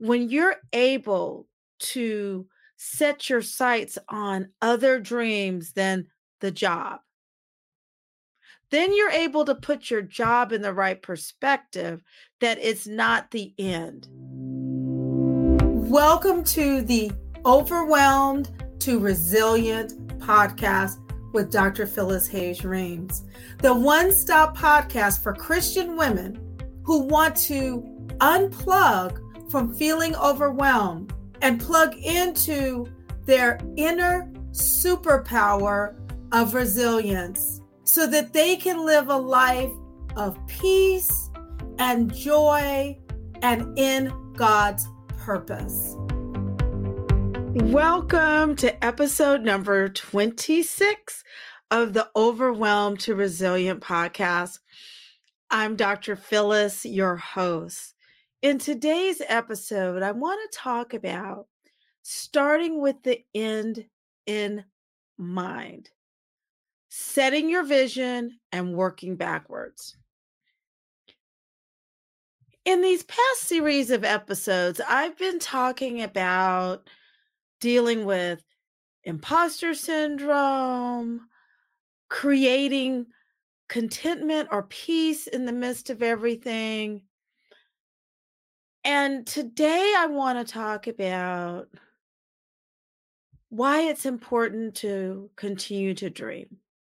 When you're able to set your sights on other dreams than the job, then you're able to put your job in the right perspective, that it's not the end. Welcome to the Overwhelmed to Resilient podcast with Dr. Phyllis Hayes Reams, the one-stop podcast for Christian women who want to unplug from feeling overwhelmed and plug into their inner superpower of resilience so that they can live a life of peace and joy and in God's purpose. Welcome to episode number 26 of the Overwhelmed to Resilient podcast. I'm Dr. Phyllis, your host. In today's episode, I want to talk about starting with the end in mind, setting your vision and working backwards. In these past series of episodes, I've been talking about dealing with imposter syndrome, creating contentment or peace in the midst of everything. And today I want to talk about why it's important to continue to dream.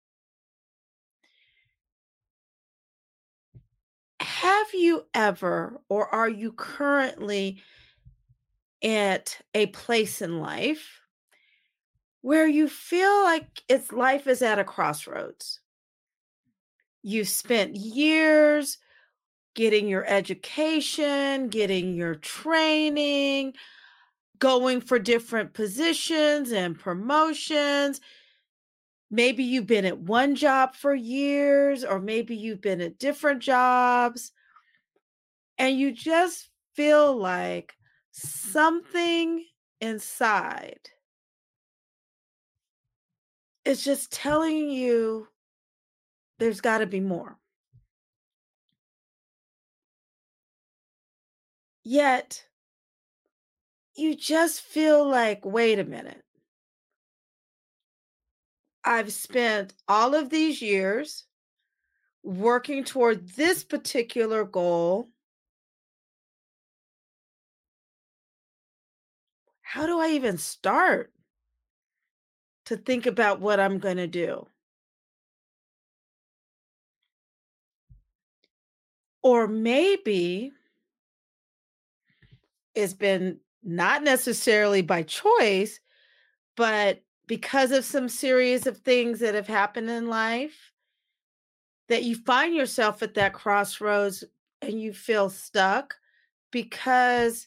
Have you ever, or are you currently at a place in life where you feel like life is at a crossroads? You've spent years getting your education, getting your training, going for different positions and promotions. Maybe you've been at one job for years, or maybe you've been at different jobs, and you just feel like something inside is just telling you there's got to be more. Yet, you just feel like, wait a minute. I've spent all of these years working toward this particular goal. How do I even start to think about what I'm going to do? Or maybe it's been not necessarily by choice, but because of some series of things that have happened in life, that you find yourself at that crossroads and you feel stuck because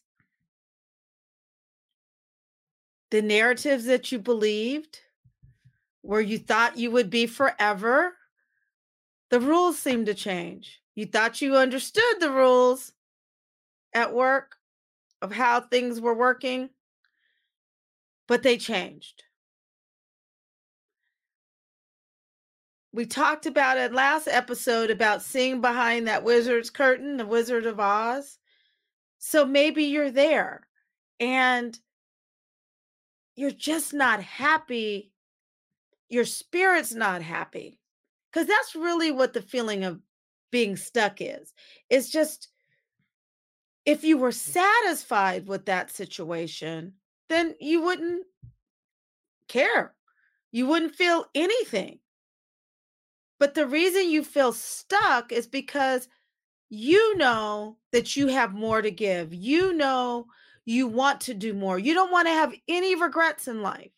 the narratives that you believed, where you thought you would be forever, the rules seem to change. You thought you understood the rules at work of how things were working, but they changed. We talked about it last episode about seeing behind that wizard's curtain, the Wizard of Oz. So maybe you're there and you're just not happy. Your spirit's not happy, because that's really what the feeling of being stuck is. It's just, if you were satisfied with that situation, then you wouldn't care. You wouldn't feel anything. But the reason you feel stuck is because you know that you have more to give. You know you want to do more. You don't want to have any regrets in life.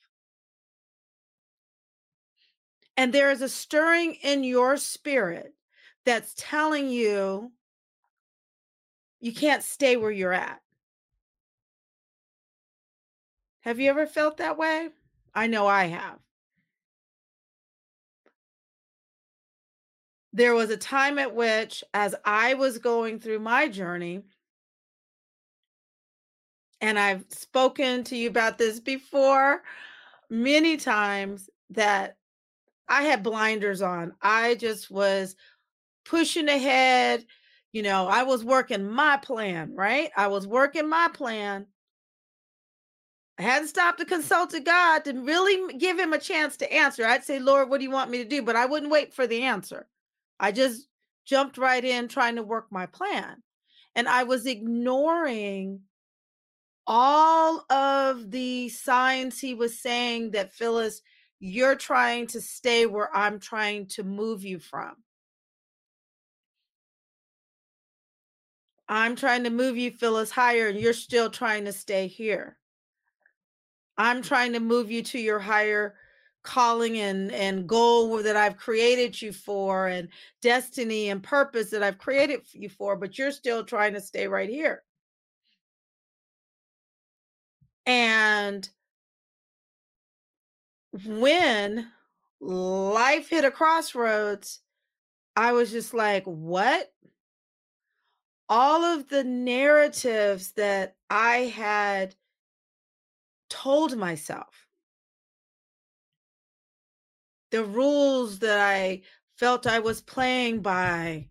And there is a stirring in your spirit that's telling you you can't stay where you're at. Have you ever felt that way? I know I have. There was a time at which, as I was going through my journey, and I've spoken to you about this before many times, that I had blinders on. I just was pushing ahead, I was working my plan, right? I was working my plan. I hadn't stopped to consult to God to really give him a chance to answer. I'd say, Lord, what do you want me to do? But I wouldn't wait for the answer. I just jumped right in trying to work my plan. And I was ignoring all of the signs he was saying that, Phyllis, you're trying to stay where I'm trying to move you from. I'm trying to move you, Phyllis, higher, and you're still trying to stay here. I'm trying to move you to your higher calling and goal that I've created you for, and destiny and purpose that I've created you for, but you're still trying to stay right here. And when life hit a crossroads, I was just like, what? All of the narratives that I had told myself, the rules that I felt I was playing by,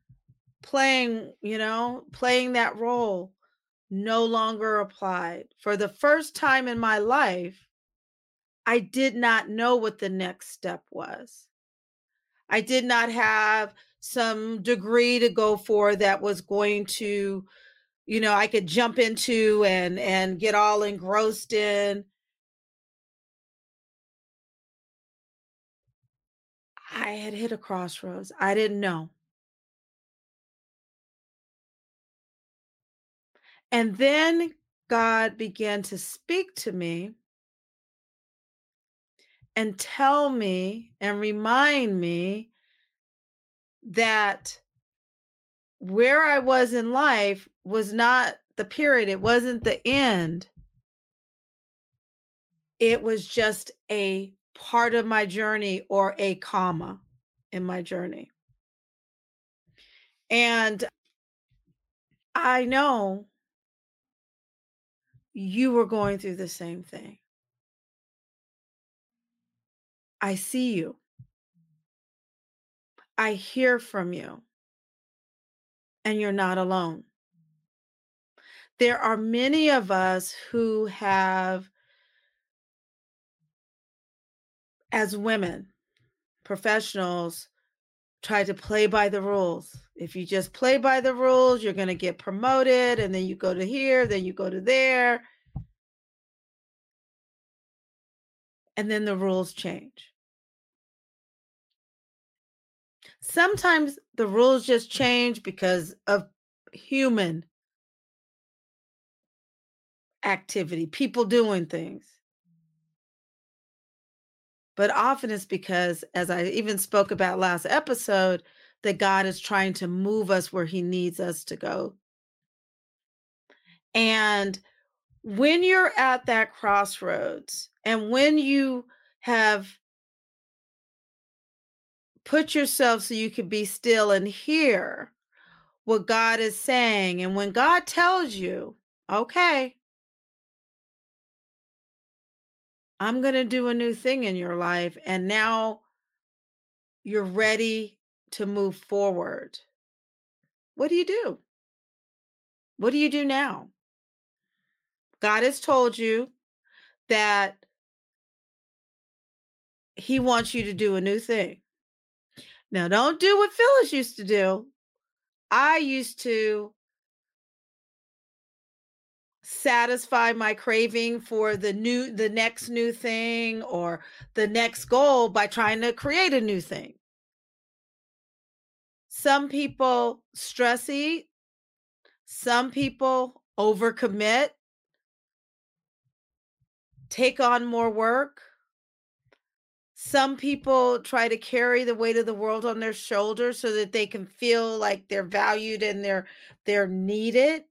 playing that role no longer applied. For the first time in my life, I did not know what the next step was. I did not have some degree to go for that was going to, I could jump into and get all engrossed in. I had hit a crossroads. I didn't know. And then God began to speak to me and tell me and remind me that where I was in life was not the period, it wasn't the end. It was just a part of my journey, or a comma in my journey. And I know you were going through the same thing. I see you. I hear from you, and you're not alone. There are many of us who have, as women, professionals, try to play by the rules. If you just play by the rules, you're going to get promoted, and then you go to here, then you go to there, and then the rules change. Sometimes the rules just change because of human activity, people doing things. But often it's because, as I even spoke about last episode, that God is trying to move us where he needs us to go. And when you're at that crossroads, and when you have put yourself so you can be still and hear what God is saying, and when God tells you, okay, I'm going to do a new thing in your life, and now you're ready to move forward. What do you do? What do you do now? God has told you that he wants you to do a new thing. Now, don't do what Phyllis used to do. I used to satisfy my craving for the next new thing, or the next goal, by trying to create a new thing. Some people stress eat, some people overcommit, take on more work. Some people try to carry the weight of the world on their shoulders so that they can feel like they're valued and they're needed.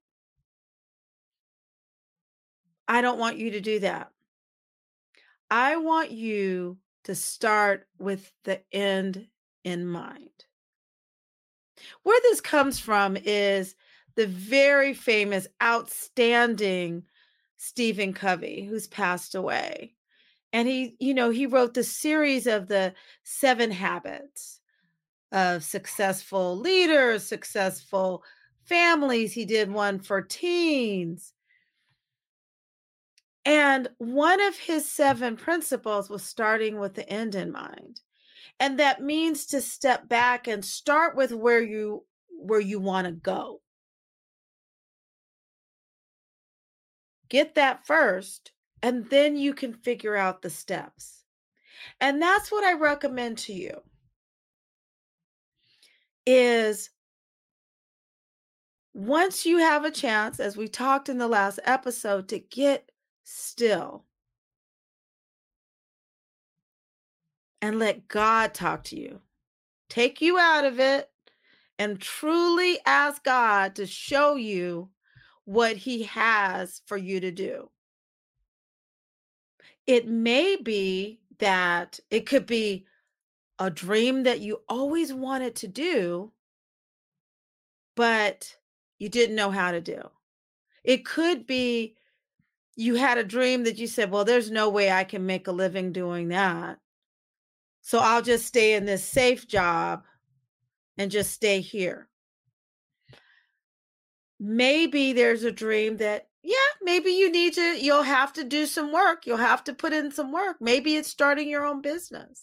I don't want you to do that. I want you to start with the end in mind. Where this comes from is the very famous, outstanding Stephen Covey, who's passed away. And he wrote the series of the 7 Habits. of successful leaders, successful families. He did one for teens. And one of his 7 principles was starting with the end in mind. And that means to step back and start with where you want to go. Get that first, and then you can figure out the steps. And that's what I recommend to you is once you have a chance, as we talked in the last episode, to get still and let God talk to you. Take you out of it and truly ask God to show you what he has for you to do. It may be that it could be a dream that you always wanted to do, but you didn't know how to do. It could be you had a dream that you said, well, there's no way I can make a living doing that. So I'll just stay in this safe job and just stay here. Maybe there's a dream that, yeah, maybe you'll have to do some work. You'll have to put in some work. Maybe it's starting your own business.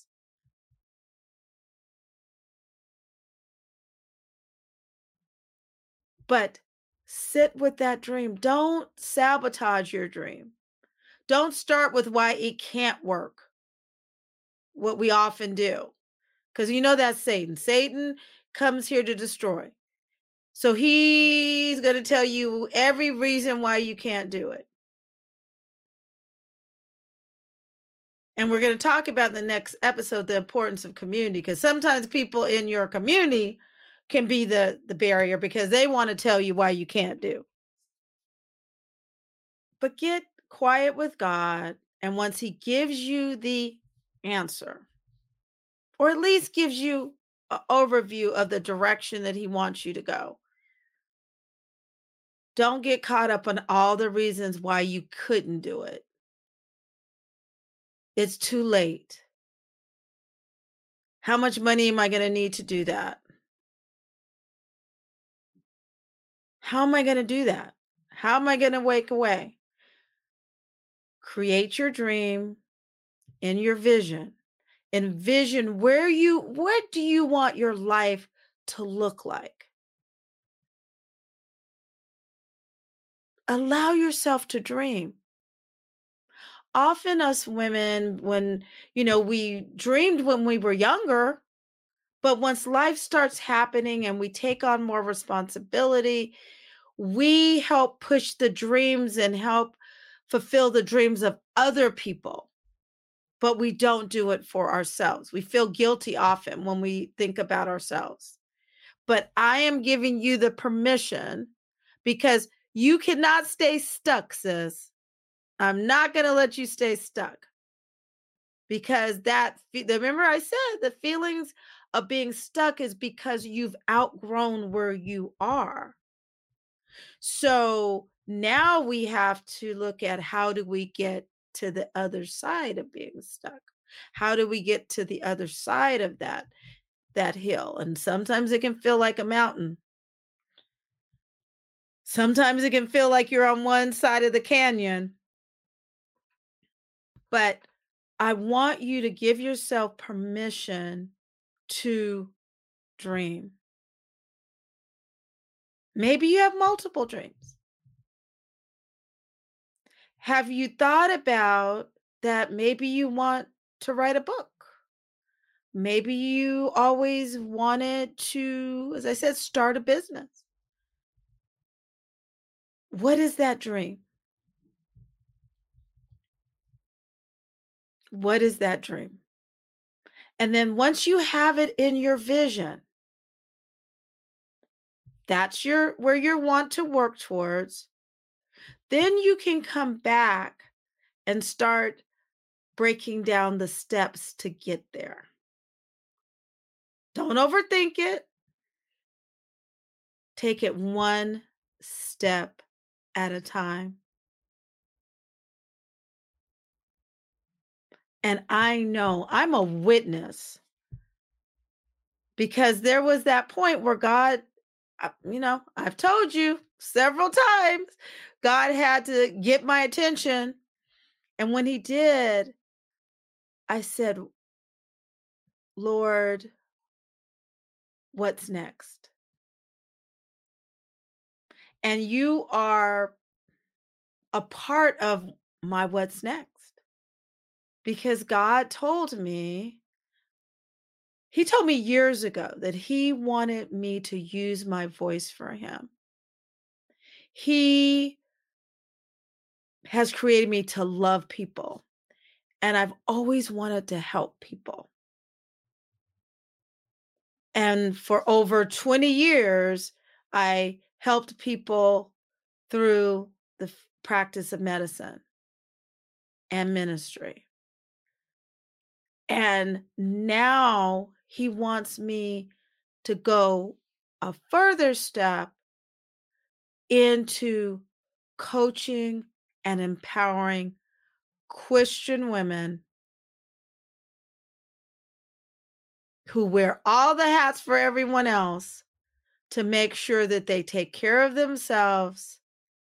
But sit with that dream. Don't sabotage your dream. Don't start with why it can't work, what we often do. Because you know that's Satan. Satan comes here to destroy. So he's going to tell you every reason why you can't do it. And we're going to talk about in the next episode the importance of community, because sometimes people in your community can be the barrier because they want to tell you why you can't do. But get quiet with God, and once he gives you the answer, or at least gives you an overview of the direction that he wants you to go, don't get caught up on all the reasons why you couldn't do it. It's too late. How much money am I going to need to do that? How am I going to do that? How am I going to wake away? Create your dream in your vision. Envision what do you want your life to look like? Allow yourself to dream. Often us women, when, we dreamed when we were younger, but once life starts happening and we take on more responsibility, we help push the dreams and help fulfill the dreams of other people, but we don't do it for ourselves. We feel guilty often when we think about ourselves. But I am giving you the permission, because you cannot stay stuck, sis. I'm not going to let you stay stuck, because remember I said the feelings of being stuck is because you've outgrown where you are. So now we have to look at, how do we get to the other side of being stuck? How do we get to the other side of that hill? And sometimes it can feel like a mountain. Sometimes it can feel like you're on one side of the canyon. But I want you to give yourself permission to dream. Maybe you have multiple dreams. Have you thought about that maybe you want to write a book? Maybe you always wanted to, as I said, start a business. What is that dream? What is that dream? And then once you have it in your vision, that's where you want to work towards, then you can come back and start breaking down the steps to get there. Don't overthink it. Take it one step at a time. And I know I'm a witness because there was that point where God, I've told you several times, God had to get my attention. And when he did, I said, Lord, what's next? And you are a part of my what's next, because God told me, he told me years ago that he wanted me to use my voice for him. He has created me to love people, and I've always wanted to help people. And for over 20 years, I helped people through the practice of medicine and ministry. And now he wants me to go a further step into coaching and empowering Christian women who wear all the hats for everyone else, to make sure that they take care of themselves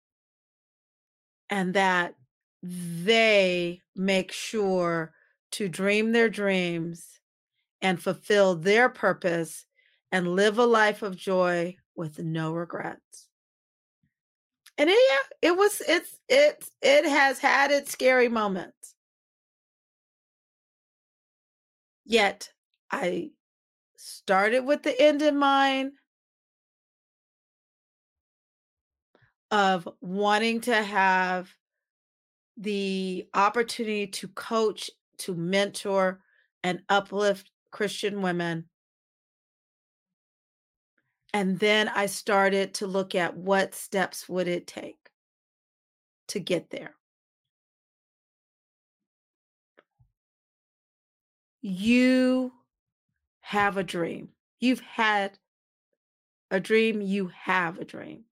and that they make sure to dream their dreams and fulfill their purpose and live a life of joy with no regrets. And yeah, it has had its scary moments. Yet I started with the end in mind of wanting to have the opportunity to coach, to mentor, and uplift Christian women. And then I started to look at what steps would it take to get there. You have a dream. You've had a dream, you have a dream.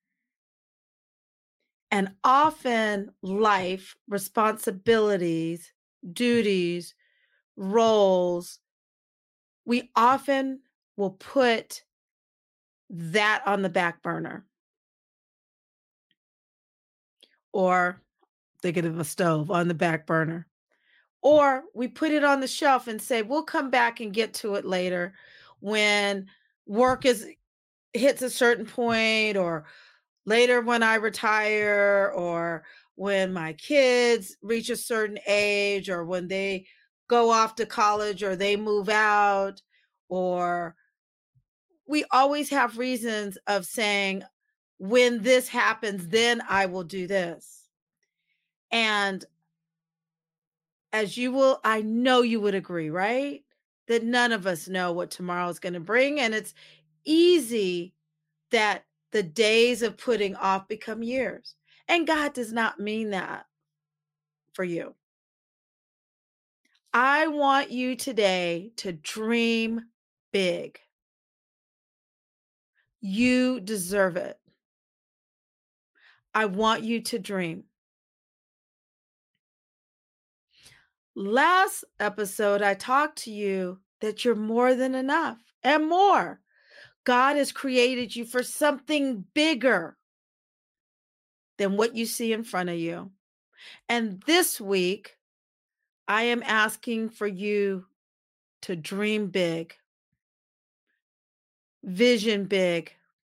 And often life, responsibilities, duties, roles, we often will put that on the back burner. Or thinking of a stove on the back burner. Or we put it on the shelf and say, we'll come back and get to it later when work is hits a certain point, or later when I retire, or when my kids reach a certain age, or when they go off to college, or they move out, or we always have reasons of saying, when this happens, then I will do this. And I know you would agree, right? That none of us know what tomorrow is going to bring. And it's easy that the days of putting off become years. And God does not mean that for you. I want you today to dream big. You deserve it. I want you to dream. Last episode, I talked to you that you're more than enough and more. God has created you for something bigger than what you see in front of you. And this week, I am asking for you to dream big, vision big,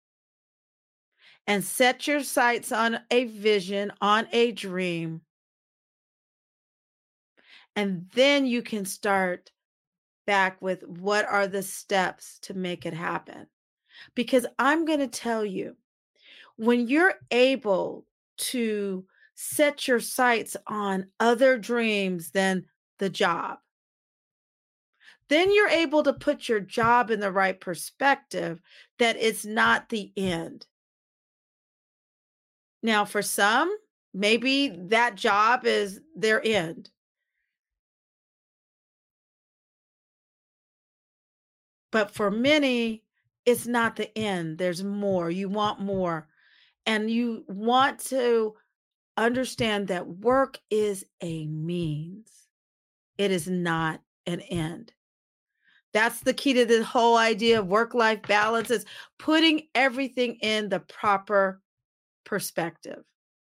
and set your sights on a vision, on a dream. And then you can start back with what are the steps to make it happen. Because I'm going to tell you, when you're able to set your sights on other dreams than the job, then you're able to put your job in the right perspective, that it's not the end. Now, for some, maybe that job is their end. But for many, it's not the end. There's more. You want more. And you want to understand that work is a means, it is not an end. That's the key to this whole idea of work-life balance, is putting everything in the proper perspective.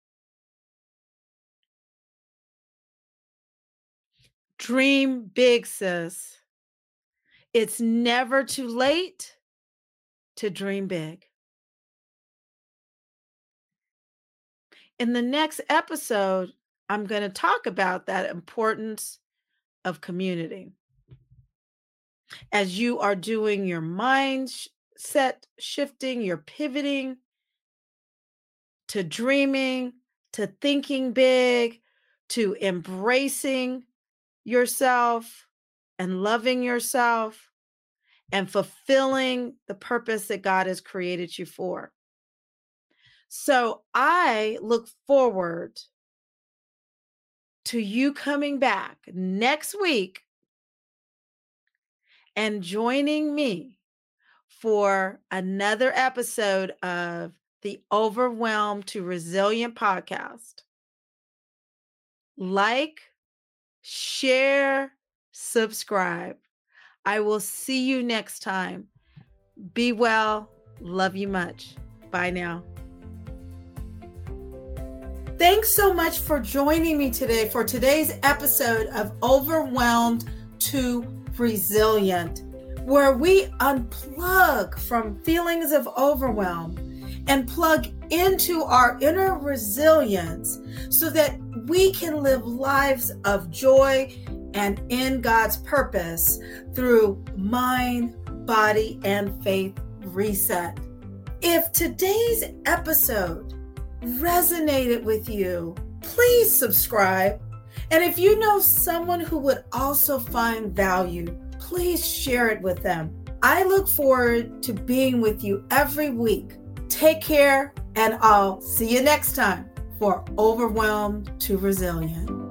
Dream big, sis. It's never too late to dream big. In the next episode, I'm going to talk about that importance of community. As you are doing your mindset shifting, you're pivoting to dreaming, to thinking big, to embracing yourself and loving yourself and fulfilling the purpose that God has created you for. So I look forward to you coming back next week and joining me for another episode of the Overwhelmed to Resilient podcast. Like, share, subscribe. I will see you next time. Be well. Love you much. Bye now. Thanks so much for joining me today for today's episode of Overwhelmed to Resilient, where we unplug from feelings of overwhelm and plug into our inner resilience so that we can live lives of joy and in God's purpose through mind, body, and faith reset. If today's episode resonated with you, please subscribe. And if you know someone who would also find value, please share it with them. I look forward to being with you every week. Take care, and I'll see you next time for Overwhelmed to Resilient.